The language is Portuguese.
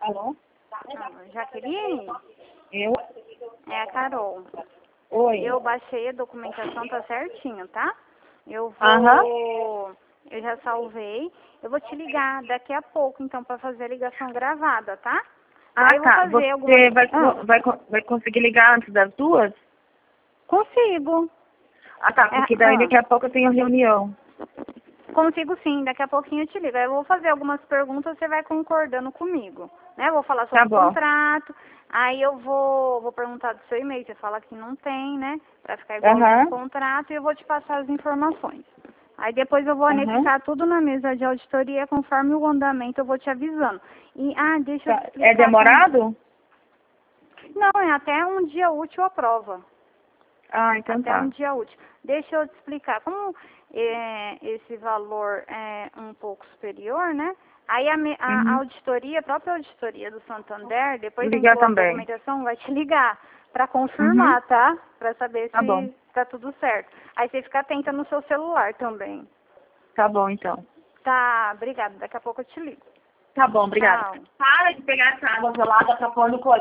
Alô? Jaqueline? Eu? É a Carol. Oi. Eu baixei a documentação, tá certinho, tá? Eu vou... Aham. Eu já salvei. Eu vou te ligar daqui a pouco, então, pra fazer a ligação gravada, tá? Aí eu vou Tá. fazer Você algumas... vai conseguir ligar antes das 2? Consigo. Tá, porque daí daqui a pouco eu tenho reunião. Consigo sim, daqui a pouquinho eu te ligo. Aí eu vou fazer algumas perguntas, você vai concordando comigo, né? Eu vou falar sobre Tá o bom. contrato, aí eu vou perguntar do seu e-mail, você fala que não tem, né? Pra ficar igual Aham. no contrato, e eu vou te passar as informações. Aí depois eu vou Aham. anexar tudo na mesa de auditoria, conforme o andamento eu vou te avisando. E, deixa eu te Tá. explicar. É demorado? Não, é até um dia útil a prova. Então Até um tá. dia útil. Deixa eu te explicar. Como esse valor é um pouco superior, né? Aí a auditoria, a própria auditoria do Santander, depois que Ligar enviou a também. documentação, vai te ligar para Uhum. confirmar, tá? Para saber Tá bom. se está tudo certo. Aí você fica atenta no seu celular também. Tá bom, então. Tá, obrigada. Daqui a pouco eu te ligo. Tá bom, obrigada. Tchau. Para de pegar essa água gelada pra pôr no